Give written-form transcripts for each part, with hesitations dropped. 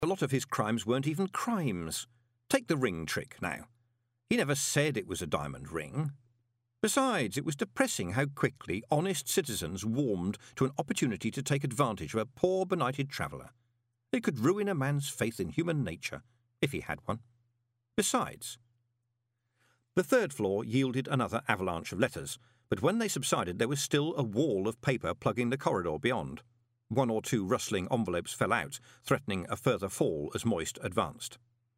A lot of his crimes weren't even crimes. Take the ring trick, now. He never said it was a diamond ring. Besides, it was depressing how quickly honest citizens warmed to an opportunity to take advantage of a poor benighted traveller. It could ruin a man's faith in human nature, if he had one. Besides, the third floor yielded another avalanche of letters, but when they subsided there was still a wall of paper plugging the corridor beyond. One or two rustling envelopes fell out, threatening a further fall as Moist advanced.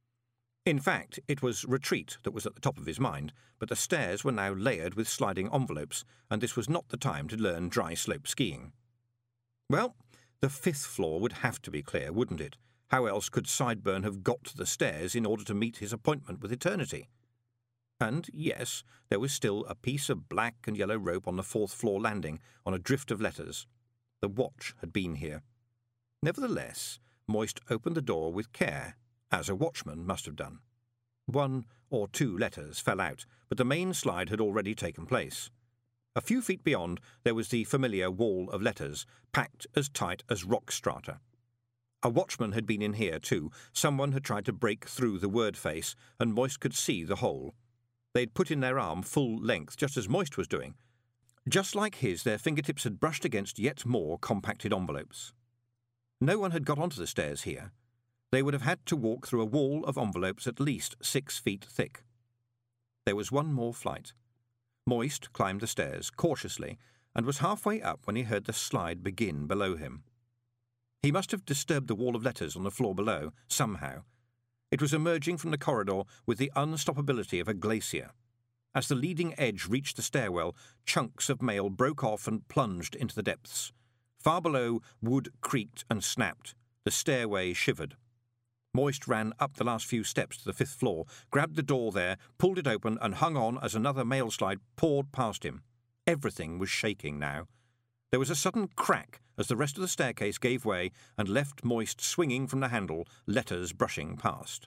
In fact, it was retreat that was at the top of his mind, but the stairs were now layered with sliding envelopes, and this was not the time to learn dry slope skiing. Well, the fifth floor would have to be clear, wouldn't it? How else could Sideburn have got to the stairs in order to meet his appointment with eternity? And, yes, there was still a piece of black and yellow rope on the fourth floor landing, on a drift of letters. The watch had been here. Nevertheless, Moist opened the door with care, as a watchman must have done. One or two letters fell out, but the main slide had already taken place. A few feet beyond, there was the familiar wall of letters, packed as tight as rock strata. A watchman had been in here, too. Someone had tried to break through the word face, and Moist could see the hole. They'd put in their arm full length, just as Moist was doing. Just like his, their fingertips had brushed against yet more compacted envelopes. No one had got onto the stairs here. They would have had to walk through a wall of envelopes at least 6 feet thick. There was one more flight. Moist climbed the stairs cautiously and was halfway up when he heard the slide begin below him. He must have disturbed the wall of letters on the floor below, somehow. It was emerging from the corridor with the unstoppability of a glacier. As the leading edge reached the stairwell, chunks of mail broke off and plunged into the depths. Far below, wood creaked and snapped. The stairway shivered. Moist ran up the last few steps to the fifth floor, grabbed the door there, pulled it open, and hung on as another mail slide poured past him. Everything was shaking now. There was a sudden crack as the rest of the staircase gave way and left Moist swinging from the handle, letters brushing past.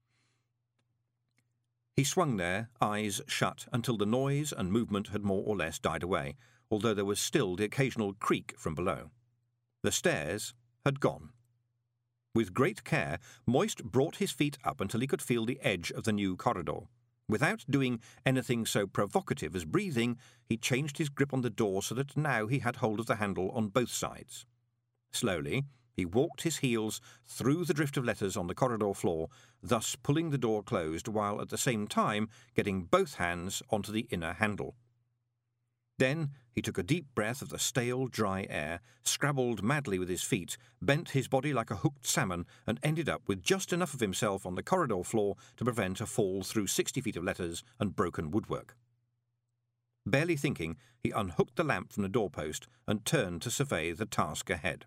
He swung there, eyes shut, until the noise and movement had more or less died away, although there was still the occasional creak from below. The stairs had gone. With great care, Moist brought his feet up until he could feel the edge of the new corridor. Without doing anything so provocative as breathing, he changed his grip on the door so that now he had hold of the handle on both sides. Slowly, he walked his heels through the drift of letters on the corridor floor, thus pulling the door closed while at the same time getting both hands onto the inner handle. Then he took a deep breath of the stale, dry air, scrabbled madly with his feet, bent his body like a hooked salmon, and ended up with just enough of himself on the corridor floor to prevent a fall through 60 feet of letters and broken woodwork. Barely thinking, he unhooked the lamp from the doorpost and turned to survey the task ahead.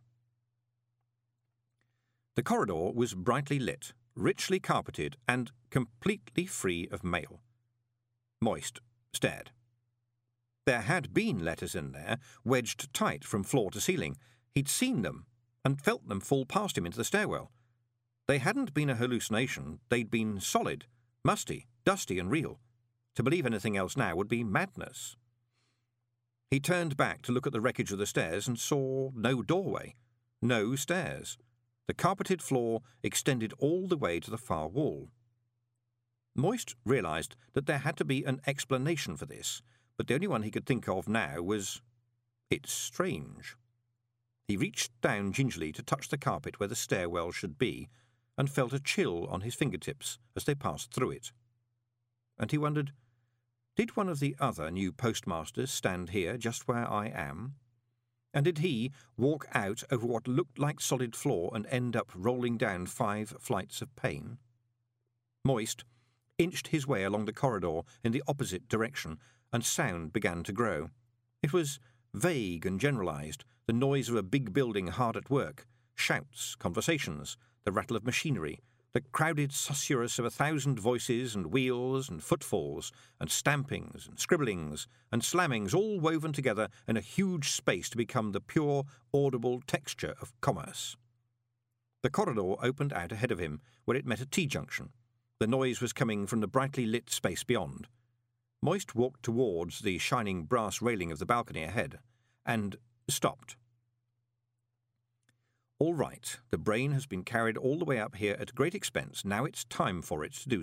The corridor was brightly lit, richly carpeted, and completely free of mail. Moist stared. There had been letters in there, wedged tight from floor to ceiling. He'd seen them, and felt them fall past him into the stairwell. They hadn't been a hallucination, they'd been solid, musty, dusty and real. To believe anything else now would be madness. He turned back to look at the wreckage of the stairs and saw no doorway, no stairs. The carpeted floor extended all the way to the far wall. Moist realised that there had to be an explanation for this, but the only one he could think of now was, "It's strange." He reached down gingerly to touch the carpet where the stairwell should be, and felt a chill on his fingertips as they passed through it. And he wondered, did one of the other new postmasters stand here just where I am? And did he walk out over what looked like solid floor and end up rolling down 5 flights of pain? Moist inched his way along the corridor in the opposite direction, and sound began to grow. It was vague and generalised, the noise of a big building hard at work, shouts, conversations, the rattle of machinery, the crowded susurrus of 1,000 voices and wheels and footfalls and stampings and scribblings and slammings all woven together in a huge space to become the pure, audible texture of commerce. The corridor opened out ahead of him, where it met a T-junction. The noise was coming from the brightly lit space beyond. Moist walked towards the shining brass railing of the balcony ahead, and stopped. All right, the brain has been carried all the way up here at great expense. Now it's time for it to do